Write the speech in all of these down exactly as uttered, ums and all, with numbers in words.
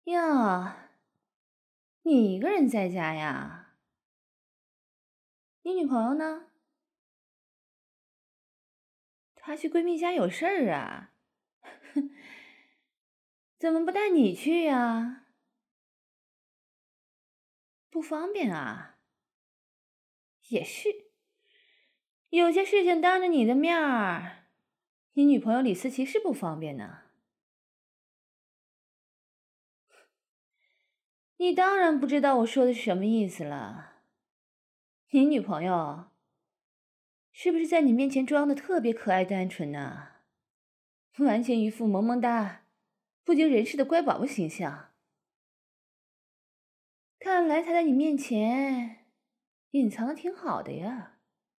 呀，你一个人在家呀？你女朋友呢？她去闺蜜家有事儿啊？怎么不带你去呀？不方便啊？也是，有些事情当着你的面儿，你女朋友李思琪是不方便呢。你当然不知道我说的是什么意思了。你女朋友是不是在你面前装的特别可爱单纯呢？完全一副萌萌哒、不经人事的乖宝宝形象。看来她在你面前隐藏的挺好的呀。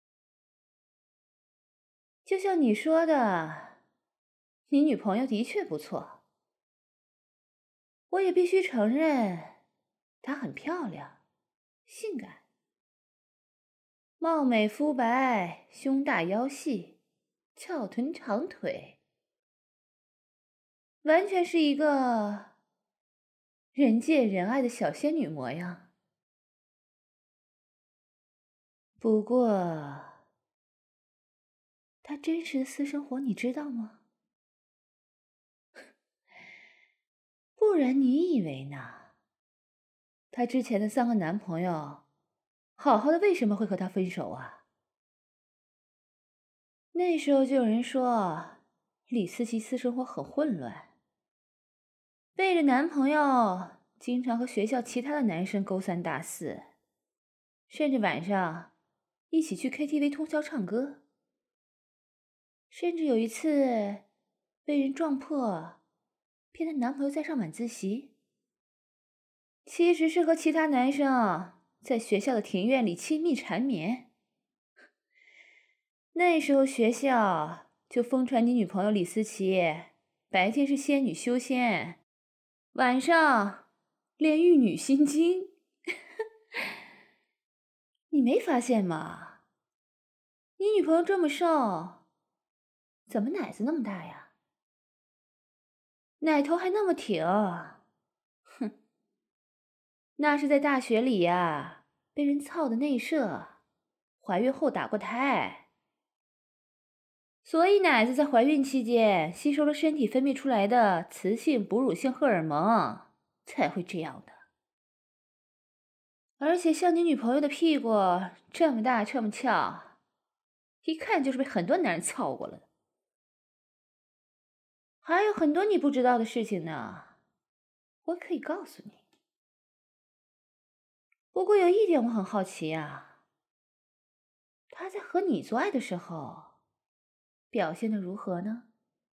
就像你说的，你女朋友的确不错，我也必须承认，她很漂亮，性感，貌美肤白，胸大腰细，翘臀长腿，完全是一个人见人爱的小仙女模样。不过，她真实的私生活你知道吗？不然你以为呢？她之前的三个男朋友，好好的为什么会和她分手啊？那时候就有人说，李思琪私生活很混乱，背着男朋友经常和学校其他的男生勾三搭四，甚至晚上一起去 K T V 通宵唱歌，甚至有一次被人撞破，骗她男朋友在上晚自习，其实是和其他男生在学校的庭院里亲密缠绵。那时候学校就疯传你女朋友李思琪白天是仙女修仙，晚上练玉女心经。你没发现吗？你女朋友这么瘦，怎么奶子那么大呀？奶头还那么挺，哼，那是在大学里呀，被人操的内射，怀孕后打过胎，所以奶子在怀孕期间吸收了身体分泌出来的雌性哺乳性荷尔蒙，才会这样的。而且像你女朋友的屁股这么大这么翘，一看就是被很多男人操过了的。还有很多你不知道的事情呢，我可以告诉你。不过有一点我很好奇啊，他在和你做爱的时候表现的如何呢？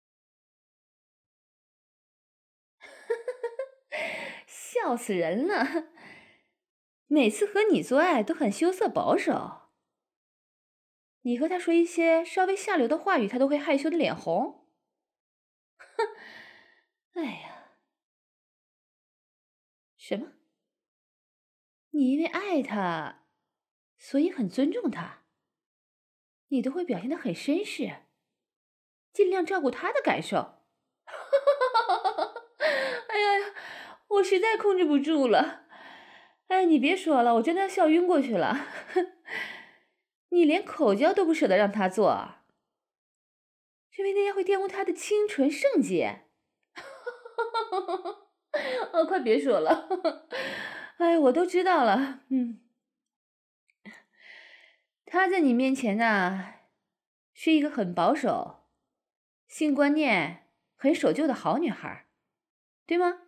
笑死人了！每次和你做爱都很羞涩保守，你和他说一些稍微下流的话语，他都会害羞的脸红。哼，哎呀，什么？你因为爱他，所以很尊重他，你都会表现得很绅士，尽量照顾他的感受。哎呀，我实在控制不住了。哎，你别说了，我真的要笑晕过去了。你连口交都不舍得让他做，因为那样会玷污他的清纯圣洁。哦，快别说了。哎，我都知道了。嗯，她在你面前呢，是一个很保守、性观念很守旧的好女孩，对吗？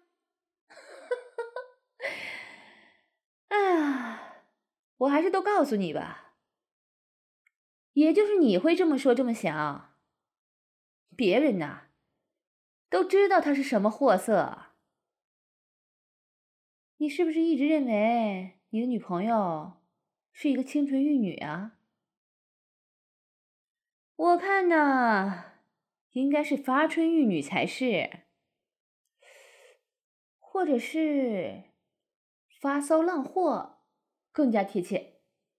哎呀，我还是都告诉你吧。也就是你会这么说这么想，别人呐，都知道她是什么货色。你是不是一直认为你的女朋友是一个清纯玉女啊？我看呢，应该是发春玉女才是，或者是发骚浪货更加贴切。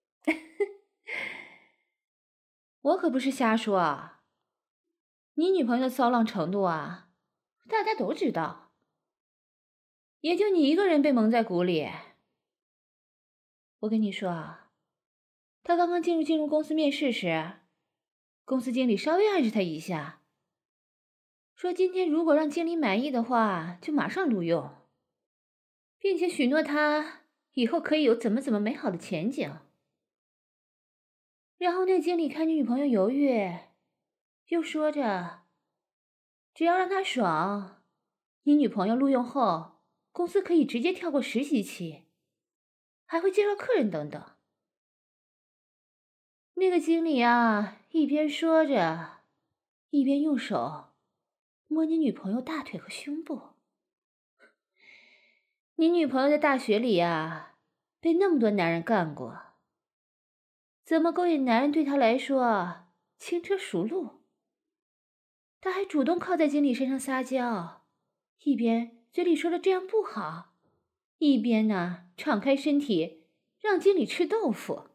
我可不是瞎说啊，你女朋友的骚浪程度啊，大家都知道。 也就你一个人被蒙在鼓里。我跟你说啊，他刚刚进入进入公司面试时，公司经理稍微暗示他一下，说今天如果让经理满意的话，就马上录用，并且许诺他以后可以有怎么怎么美好的前景。然后那经理看你女朋友犹豫，又说着，只要让他爽，你女朋友录用后，公司可以直接跳过实习期，还会介绍客人等等。那个经理啊，一边说着，一边用手摸你女朋友大腿和胸部。你女朋友在大学里啊，被那么多男人干过，怎么勾引男人对她来说轻车熟路？她还主动靠在经理身上撒娇，一边嘴里说着这样不好，一边呢敞开身体让经理吃豆腐。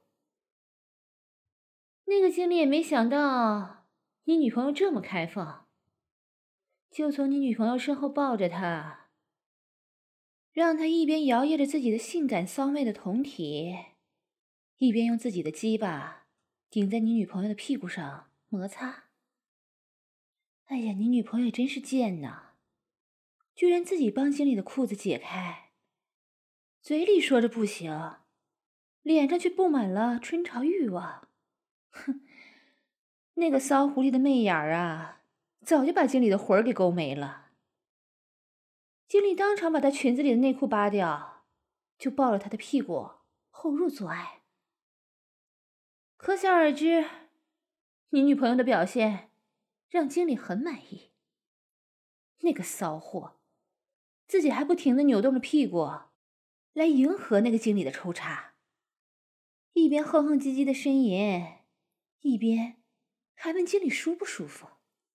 那个经理也没想到你女朋友这么开放，就从你女朋友身后抱着她，让她一边摇曳着自己的性感骚媚的胴体，一边用自己的鸡巴顶在你女朋友的屁股上摩擦。哎呀，你女朋友也真是贱呐，居然自己帮经理的裤子解开，嘴里说着不行，脸上却布满了春潮欲望。哼，那个骚狐狸的媚眼儿啊，早就把经理的魂儿给勾没了。经理当场把她裙子里的内裤扒掉，就抱了她的屁股后入做爱。可想而知，你女朋友的表现让经理很满意。那个骚货，自己还不停地扭动着屁股来迎合那个经理的抽插，一边哼哼唧唧的呻吟，一边还问经理舒不舒服。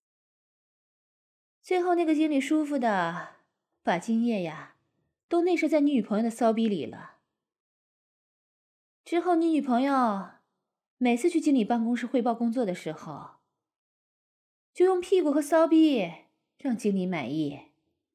最后那个经理舒服的把精液呀都内射在你女朋友的骚逼里了。之后你女朋友每次去经理办公室汇报工作的时候，就用屁股和骚逼让经理满意。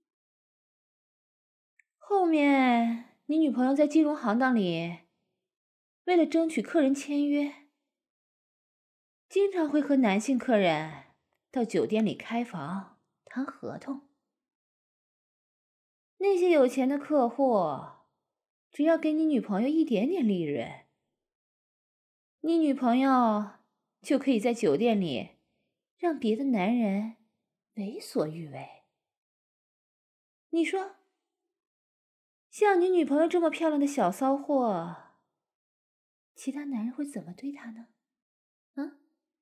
后面你女朋友在金融行当里，为了争取客人签约，经常会和男性客人到酒店里开房谈合同。那些有钱的客户，只要给你女朋友一点点利润，你女朋友就可以在酒店里让别的男人为所欲为。你说，像你女朋友这么漂亮的小骚货，其他男人会怎么对她呢？啊？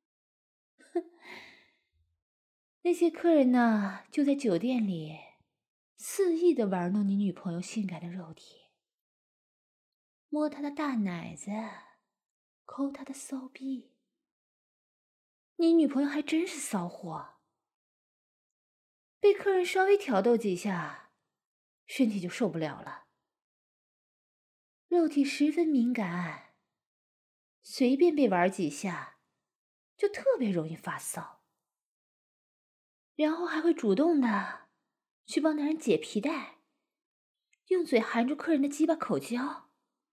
那些客人呢，就在酒店里肆意的玩弄你女朋友性感的肉体，摸她的大奶子，抠她的骚逼。你女朋友还真是骚货，被客人稍微挑逗几下，身体就受不了了。肉体十分敏感，随便被玩几下，就特别容易发骚。然后还会主动的去帮男人解皮带，用嘴含住客人的鸡巴口交。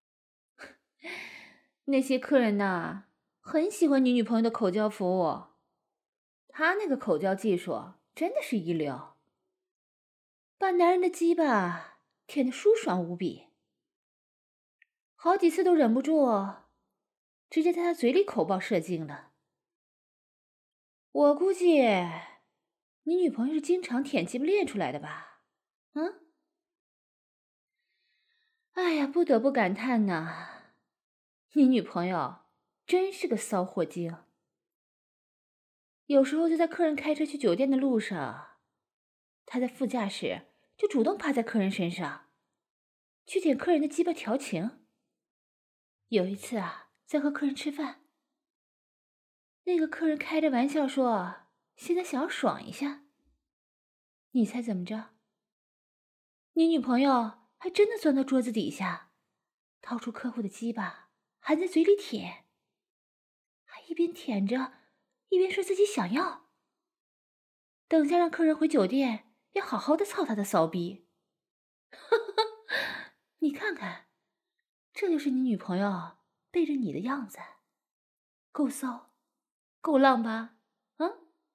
那些客人呐，很喜欢你女朋友的口交服务，她那个口交技术真的是一流，把男人的鸡巴舔得舒爽无比，好几次都忍不住直接在他嘴里口爆射精了。我估计你女朋友是经常舔鸡巴练出来的吧？嗯？哎呀，不得不感叹呐，你女朋友真是个骚货精。有时候就在客人开车去酒店的路上，她在副驾驶就主动趴在客人身上，去舔客人的鸡巴调情。有一次啊，在和客人吃饭，那个客人开着玩笑说现在想要爽一下，你猜怎么着？你女朋友还真的钻到桌子底下，掏出客户的鸡巴含在嘴里舔，还一边舔着一边说自己想要，等下让客人回酒店要好好的操他的骚逼。 你看看，这就是你女朋友背着你的样子，够骚，够浪吧？啊？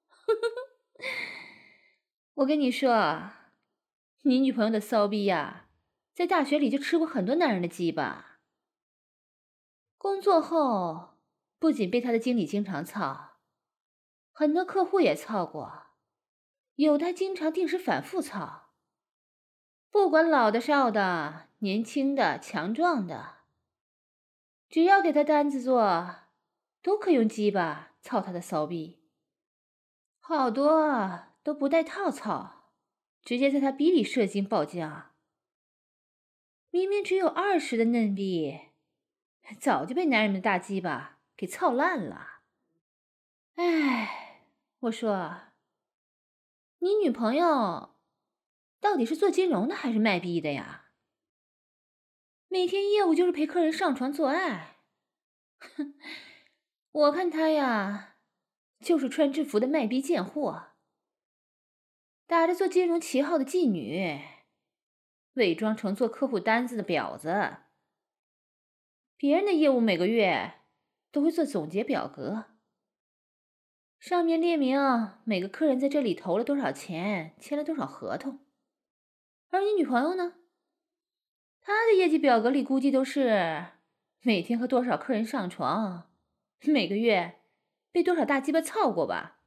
我跟你说，你女朋友的骚逼呀，在大学里就吃过很多男人的鸡巴。工作后，不仅被他的经理经常操，很多客户也操过，有的还经常定时反复操。不管老的、少的、年轻的、强壮的，只要给他单子做，都可以用鸡巴操他的骚逼。好多都不带套操，直接在他逼里射精爆浆。明明只有二十的嫩逼，早就被男人们的大鸡巴给操烂了。哎，我说，你女朋友到底是做金融的还是卖逼的呀？每天业务就是陪客人上床做爱。哼，我看她呀，就是穿制服的卖逼贱货，打着做金融旗号的妓女，伪装成做客户单子的婊子。别人的业务每个月都会做总结表格，上面列明每个客人在这里投了多少钱，签了多少合同。而你女朋友呢？她的业绩表格里估计都是每天和多少客人上床，每个月被多少大鸡巴操过吧。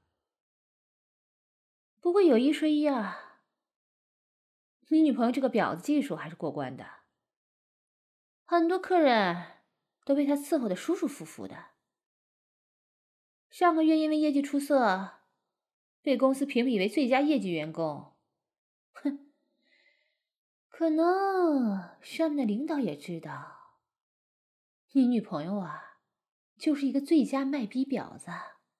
不过有一说一啊，你女朋友这个婊子技术还是过关的，很多客人都被她伺候的舒舒服服的。上个月因为业绩出色，被公司评比为最佳业绩员工。哼，可能上面的领导也知道，你女朋友啊，就是一个最佳卖逼婊子。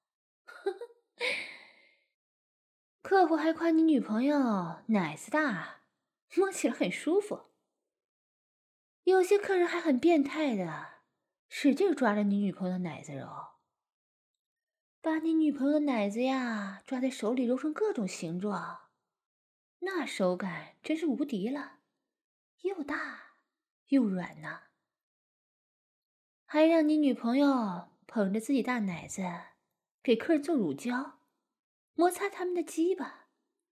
客户还夸你女朋友奶子大，摸起来很舒服。有些客人还很变态的，使劲抓着你女朋友的奶子揉，把你女朋友的奶子呀抓在手里揉成各种形状，那手感真是无敌了，又大又软呐。还让你女朋友捧着自己大奶子给客人做乳胶，摩擦他们的鸡巴。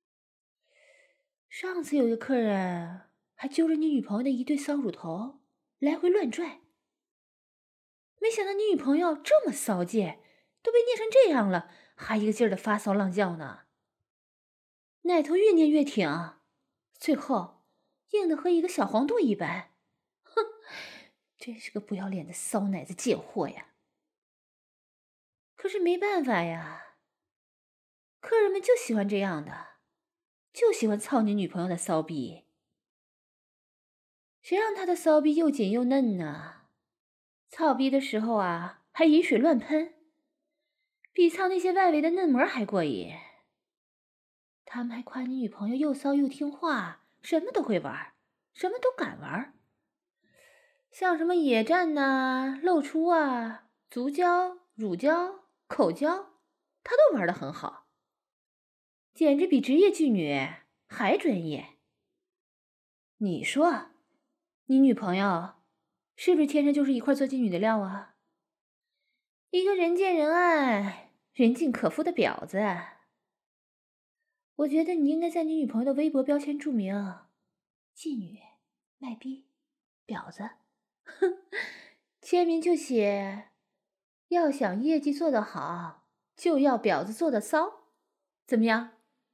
上次有个客人还揪着你女朋友的一对骚乳头来回乱拽，没想到你女朋友这么骚贱，都被捏成这样了，还一个劲儿的发骚浪叫呢。奶头越捏越挺，最后硬的和一个小黄豆一般。哼，真是个不要脸的骚奶子贱货呀！可是没办法呀，客人们就喜欢这样的，就喜欢操你女朋友的骚逼。谁让他的骚逼又紧又嫩呢？操逼的时候啊，还饮水乱喷，比操那些外围的嫩模还过瘾。他们还夸你女朋友又骚又听话，什么都会玩，什么都敢玩。像什么野战呐、露出啊、足交、乳交、口交，她都玩得很好，简直比职业妓女还专业。你说，你女朋友是不是天生就是一块做妓女的料啊？一个人见人爱、人尽可夫的婊子。我觉得你应该在你女朋友的微博标签注明“妓女、卖逼、婊子”，哼，签名就写“要想业绩做得好，就要婊子做得骚”，怎么样？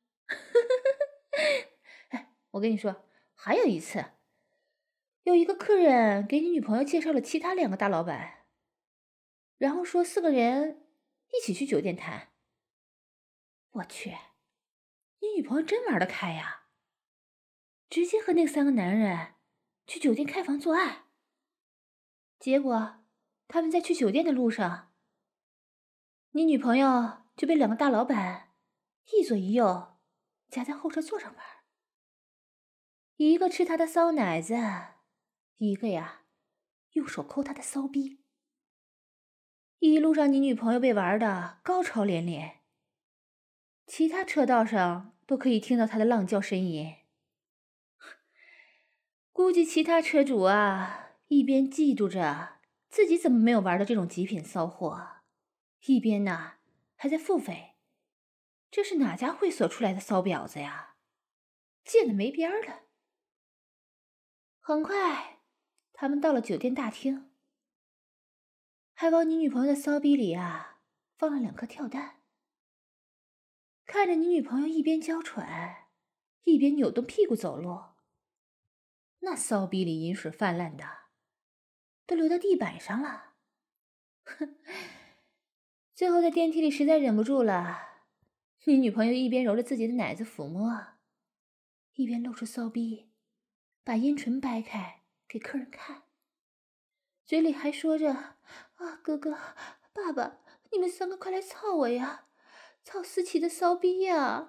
哎，我跟你说，还有一次，有一个客人给你女朋友介绍了其他两个大老板，然后说四个人一起去酒店谈。我去，你女朋友真玩得开呀！直接和那三个男人去酒店开房做爱。结果他们在去酒店的路上，你女朋友就被两个大老板一左一右夹在后车座上玩，一个吃她的骚奶子，一个呀用手抠她的骚逼。一路上你女朋友被玩的高潮连连，其他车道上都可以听到她的浪叫呻吟。 估计其他车主啊，一边嫉妒着自己怎么没有玩到这种极品骚货，一边呢还在腹诽：这是哪家会所出来的骚婊子呀，贱的没边儿了。很快，他们到了酒店大厅，还往你女朋友的骚逼里啊放了两颗跳蛋。看着你女朋友一边娇喘，一边扭动屁股走路，那骚逼里饮水泛滥的，都流到地板上了。哼！最后在电梯里实在忍不住了，你女朋友一边揉着自己的奶子抚摸，一边露出骚逼，把阴唇掰开给客人看，嘴里还说着：“啊，哥哥，爸爸，你们三个快来操我呀，操思琪的骚逼呀！”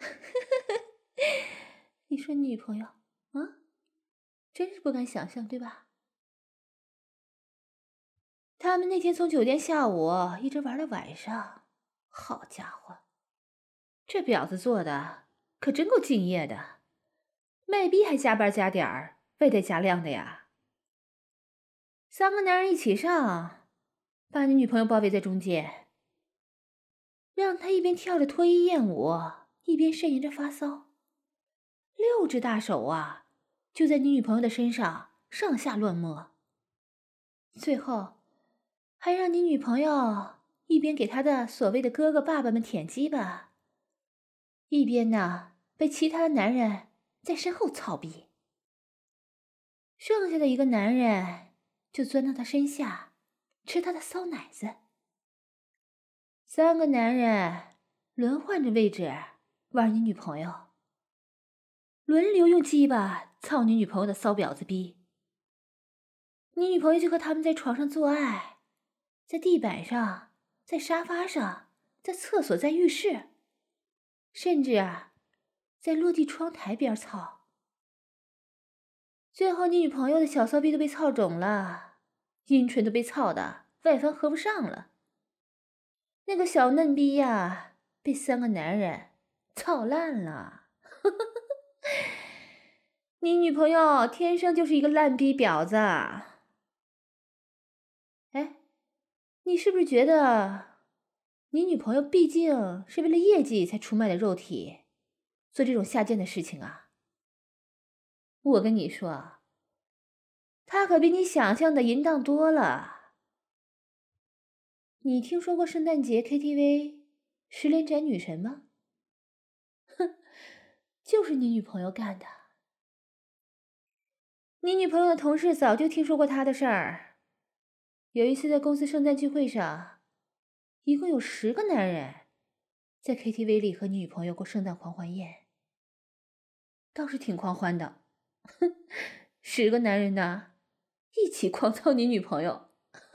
你说女朋友啊，真是不敢想象，对吧？他们那天从酒店下午一直玩到晚上，好家伙，这婊子做的可真够敬业的，卖逼还加班加点儿，外带加量的呀。三个男人一起上，把你女朋友包围在中间，让她一边跳着脱衣艳舞，一边呻吟着发骚。六只大手啊，就在你女朋友的身上上下乱摸，最后还让你女朋友一边给她的所谓的哥哥爸爸们舔鸡巴，一边呢被其他的男人在身后操逼。剩下的一个男人就钻到她身下吃她的骚奶子。三个男人轮换着位置玩你女朋友，轮流用鸡巴操你女朋友的骚婊子逼。你女朋友就和他们在床上做爱，在地板上，在沙发上，在厕所，在浴室，甚至啊在落地窗台边操。最后你女朋友的小骚逼都被操肿了，阴唇都被操的外翻合不上了，那个小嫩逼呀被三个男人操烂了。你女朋友天生就是一个烂逼婊子。哎，你是不是觉得你女朋友毕竟是为了业绩才出卖的肉体，做这种下贱的事情啊？我跟你说，她可比你想象的淫荡多了。你听说过圣诞节 K T V 十连斩女神吗？哼，就是你女朋友干的。你女朋友的同事早就听说过她的事儿。有一次在公司圣诞聚会上，一共有十个男人在 K T V 里和你女朋友过圣诞狂欢夜，倒是挺狂欢的。哼，十个男人呢，一起狂操你女朋友，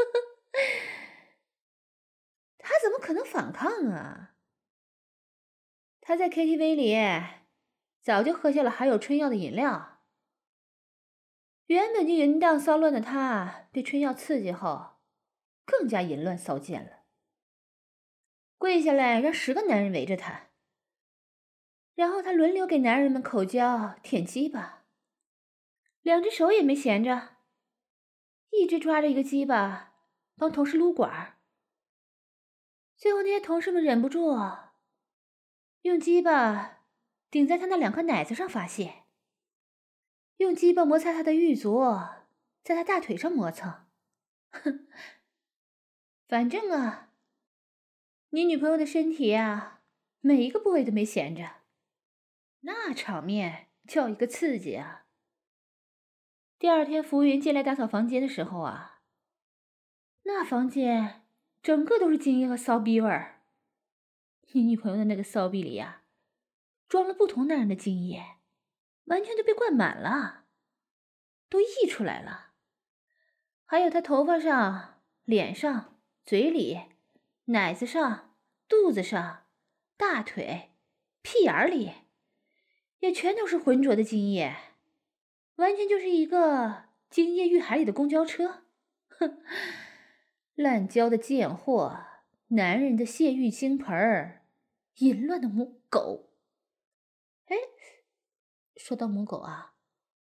他怎么可能反抗啊？他在 K T V 里早就喝下了含有春药的饮料，原本就淫荡骚乱的他，被春药刺激后，更加淫乱骚贱了。跪下来让十个男人围着他，然后他轮流给男人们口交舔鸡巴，两只手也没闲着，一直抓着一个鸡巴帮同事撸管。最后那些同事们忍不住用鸡巴顶在他那两颗奶子上发泄，用鸡巴摩擦他的玉足，在他大腿上磨蹭。哼，反正啊，你女朋友的身体啊，每一个部位都没闲着，那场面叫一个刺激啊！第二天服务员进来打扫房间的时候啊，那房间整个都是精液和骚逼味儿。你女朋友的那个骚逼里呀，装了不同男人的精液，完全都被灌满了，都溢出来了。还有她头发上、脸上、嘴里、奶子上、肚子上、大腿、屁眼里，也全都是浑浊的精液，完全就是一个精液浴海里的公交车。哼，滥交的贱货，男人的泄欲精盆儿，淫乱的母狗。哎，说到母狗啊，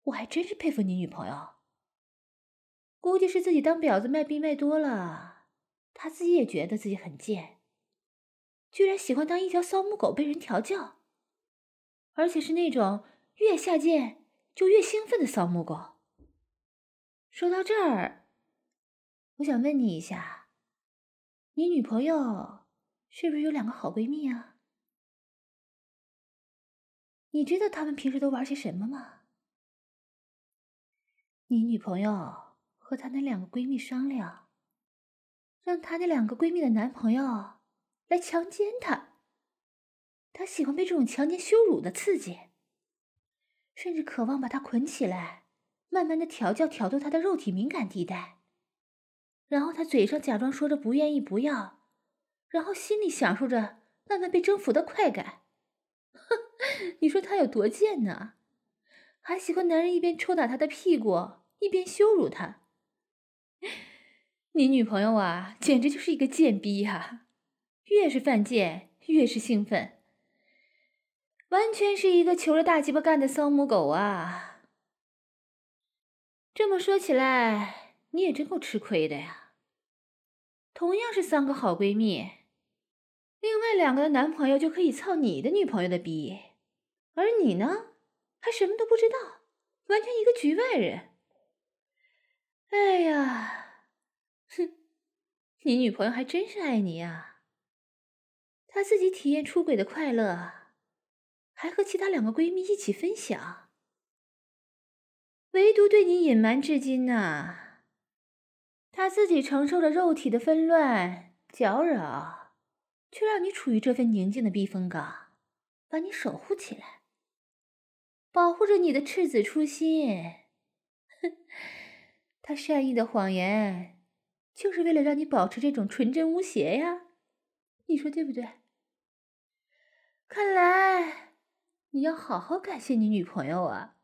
我还真是佩服你女朋友。估计是自己当婊子卖逼卖多了，她自己也觉得自己很贱，居然喜欢当一条骚母狗被人调教，而且是那种越下贱就越兴奋的骚母狗。说到这儿，我想问你一下，你女朋友是不是有两个好闺蜜啊？你知道她们平时都玩些什么吗？你女朋友和她那两个闺蜜商量，让她那两个闺蜜的男朋友来强奸她。她喜欢被这种强奸羞辱的刺激，甚至渴望把她捆起来，慢慢的调教挑逗她的肉体敏感地带。然后她嘴上假装说着不愿意不要，然后心里享受着慢慢被征服的快感。哼，你说她有多贱呢？还喜欢男人一边抽打她的屁股，一边羞辱她。你女朋友啊，简直就是一个贱逼呀！越是犯贱，越是兴奋，完全是一个求着大鸡巴干的骚母狗啊！这么说起来，你也真够吃亏的呀。同样是三个好闺蜜，另外两个的男朋友就可以操你的女朋友的逼，而你呢，还什么都不知道，完全一个局外人。哎呀，哼，你女朋友还真是爱你啊！她自己体验出轨的快乐，还和其他两个闺蜜一起分享，唯独对你隐瞒至今呐。她自己承受着肉体的纷乱搅扰，却让你处于这份宁静的避风港，把你守护起来，保护着你的赤子初心。哼，她善意的谎言，就是为了让你保持这种纯真无邪呀，你说对不对？看来你要好好感谢你女朋友啊。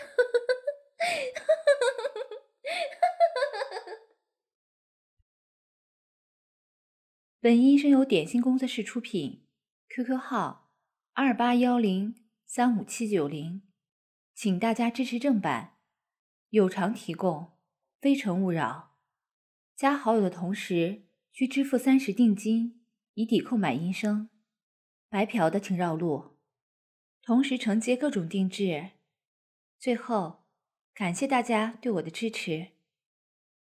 本音声由点心工作室出品 ，Q Q 号二八幺零三五七九零，请大家支持正版，有偿提供，非诚勿扰。加好友的同时需支付三十定金，以抵购买音声。白嫖的请绕路，同时承接各种定制。最后，感谢大家对我的支持。